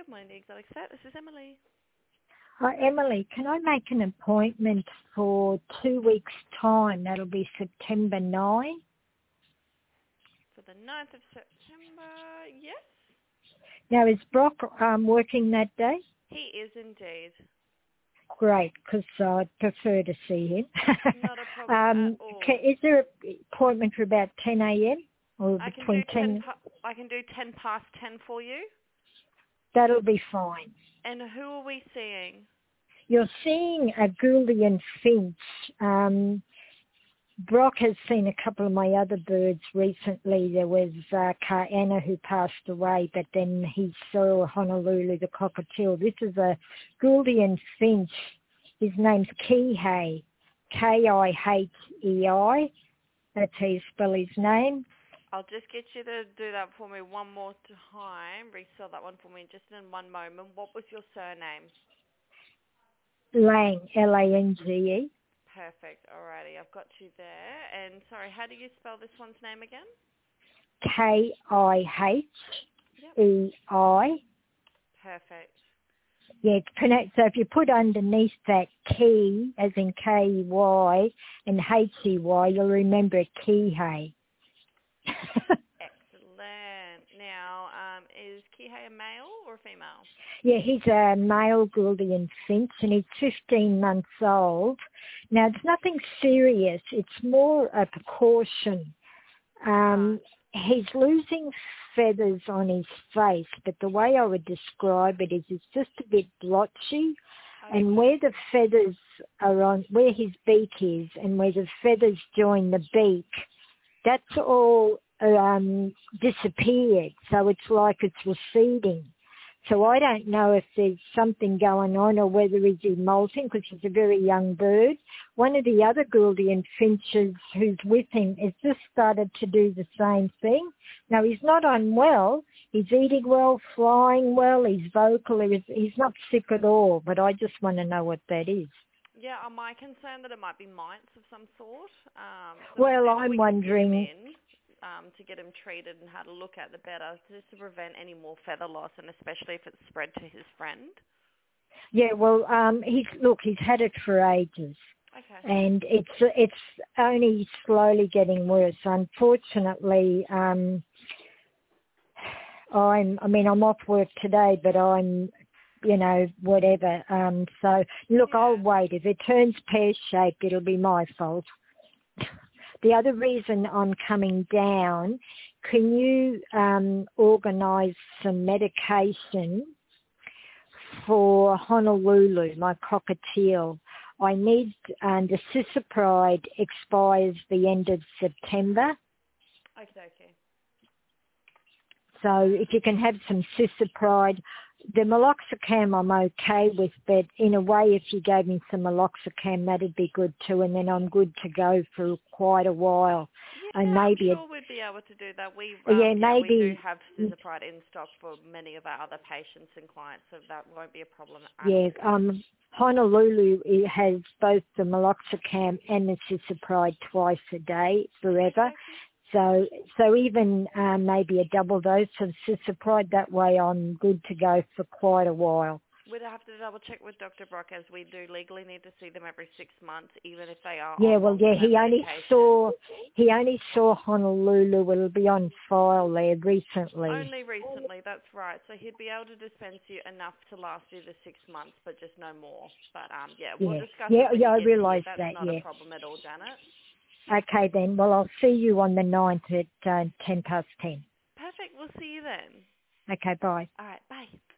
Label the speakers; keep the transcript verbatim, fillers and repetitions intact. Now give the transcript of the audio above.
Speaker 1: Good morning, the Exotic Set. This is Emily.
Speaker 2: Hi, Emily. Can I make an appointment for two weeks' time? That'll be September ninth.
Speaker 1: For the ninth of September, yes?
Speaker 2: Now, is Brock um, working that day?
Speaker 1: He is indeed.
Speaker 2: Great, because I'd prefer to see him.
Speaker 1: Not a problem
Speaker 2: um,
Speaker 1: at all.
Speaker 2: ca is there an appointment for about ten a m or
Speaker 1: I can
Speaker 2: between
Speaker 1: do ten.
Speaker 2: ten?
Speaker 1: Pa- I can do ten past ten for you.
Speaker 2: That'll be fine.
Speaker 1: And who are we seeing?
Speaker 2: You're seeing a Gouldian finch. Um, Brock has seen a couple of my other birds recently. There was uh, Kaena who passed away, but then he saw Honolulu, the cockatiel. This is a Gouldian finch. His name's Kihei, K I H E I. That's how you spell his name.
Speaker 1: I'll just get you to do that for me one more time. Resell that one for me just in one moment. What was your surname?
Speaker 2: Lang, L A N G E.
Speaker 1: Perfect. Alrighty, I've got you there. And sorry, how do you spell this one's name again?
Speaker 2: K I H E I.
Speaker 1: Yep. Perfect.
Speaker 2: Yeah, it's pronounced, so if you put underneath that key, as in K E Y, and H E Y, you'll remember Kihei.
Speaker 1: Excellent. Now, um, is Kihei a male or a female?
Speaker 2: Yeah, he's a male Gouldian finch and he's fifteen months old. Now, it's nothing serious. It's more a precaution. Um, he's losing feathers on his face, but the way I would describe it is it's just a bit blotchy. Okay. And where the feathers are on, where his beak is and where the feathers join the beak, that's all um, disappeared. So it's like it's receding. So I don't know if there's something going on or whether he's molting because he's a very young bird. One of the other Gouldian finches who's with him has just started to do the same thing. Now, he's not unwell. He's eating well, flying well, he's vocal, he's, he's not sick at all, but I just want to know what that is.
Speaker 1: Yeah, am I concerned that it might be mites of some sort? Um, so
Speaker 2: well, I'm
Speaker 1: we
Speaker 2: wondering...
Speaker 1: In, um, to get him treated and how to look at the better, just to prevent any more feather loss, and especially if it's spread to his friend.
Speaker 2: Yeah, well, um, he's look, he's had it for ages.
Speaker 1: Okay.
Speaker 2: And it's it's only slowly getting worse. Unfortunately, um, I'm, I mean, I'm off work today, but I'm, you know, whatever. Um, so, look,
Speaker 1: yeah.
Speaker 2: I'll wait. If it turns pear-shaped, it'll be my fault. The other reason I'm coming down, can you um, organise some medication for Honolulu, my cockatiel? I need, um, the Cisapride expires the end of September.
Speaker 1: Okay, okay.
Speaker 2: So if you can have some Cisapride, the Meloxicam I'm okay with, but in a way if you gave me some Meloxicam that'd be good too, and then I'm good to go for quite a while.
Speaker 1: Yeah,
Speaker 2: and maybe
Speaker 1: I'm sure
Speaker 2: it,
Speaker 1: we'd be able to do that. We um,
Speaker 2: yeah,
Speaker 1: yeah,
Speaker 2: maybe,
Speaker 1: we do have Cisapride in stock for many of our other patients and clients, so that won't be a problem at
Speaker 2: yeah,
Speaker 1: all.
Speaker 2: um, Honolulu it has both the Meloxicam and the Cisapride twice a day forever.
Speaker 1: Okay.
Speaker 2: So, so even um, maybe a double dose of Cisapride, that way I'm good to go for quite a while.
Speaker 1: We'd have to double check with Doctor Brock, as we do legally need to see them every six months, even if they are
Speaker 2: yeah,
Speaker 1: on
Speaker 2: well, yeah, he only
Speaker 1: medication.
Speaker 2: saw he only saw Honolulu. It'll be on file there recently.
Speaker 1: Only recently, that's right. So he'd be able to dispense you enough to last you the six months, but just no more. But um, yeah, we'll
Speaker 2: Yeah,
Speaker 1: discuss
Speaker 2: yeah,
Speaker 1: it when
Speaker 2: yeah. I
Speaker 1: he gets here.
Speaker 2: realise
Speaker 1: That's
Speaker 2: that.
Speaker 1: not
Speaker 2: Yeah.
Speaker 1: a problem at all, Janet.
Speaker 2: Okay then. Well, I'll see you on the ninth at uh, ten past ten.
Speaker 1: Perfect. We'll see you then.
Speaker 2: Okay. Bye.
Speaker 1: All right. Bye.